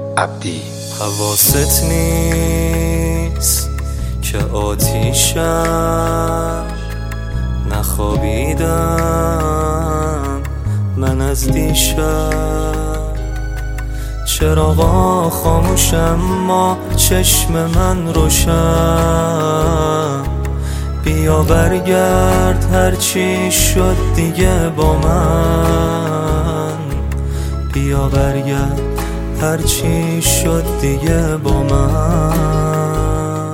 عبدی. حواست نیست که آتیشم، نخوابیدم من از دیشب. چراغا خاموشم ما چشم من روشن. بیا برگرد هرچی شد دیگه با من. بیا برگرد هرچی شد دیگه با من.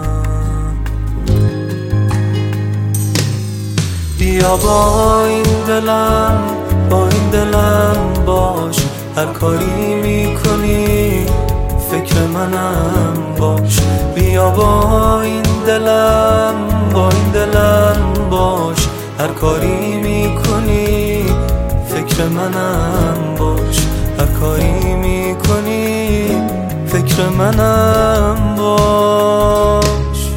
بیا با این دلم، با این دلم باش. هر کاری میکنی فکر منم باش. بیا با این دلم، با این دلم باش. هر کاری میکنی فکر منم باش. هر کاری میکنی فکر منم باش.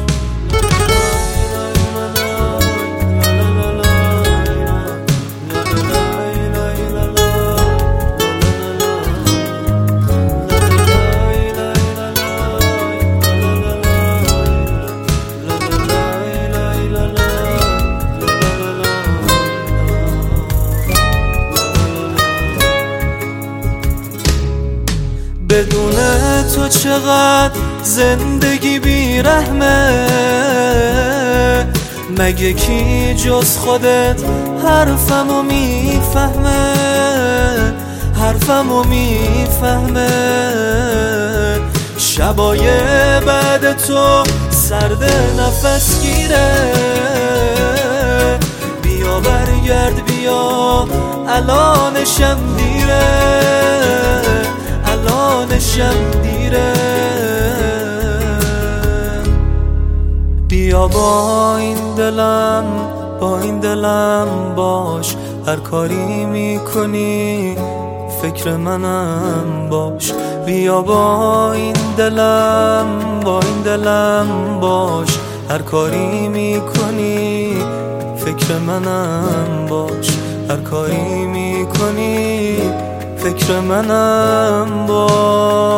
بدون تو چقدر زندگی بیرحمه. مگه کی جز خودت حرفمو میفهمه؟ حرفمو میفهمه. شبای بعد تو سرد نفس گیره. بیا برگرد بیا الانشم دیره. الانشم دیره. بیا با این دلم، با این دلم باش. هر کاری میکنی فکر منم باش. بیا با این دلم، با این دلم باش. هر کاری میکنی فکر منم باش. هر کاری میکنی فکر منم باش.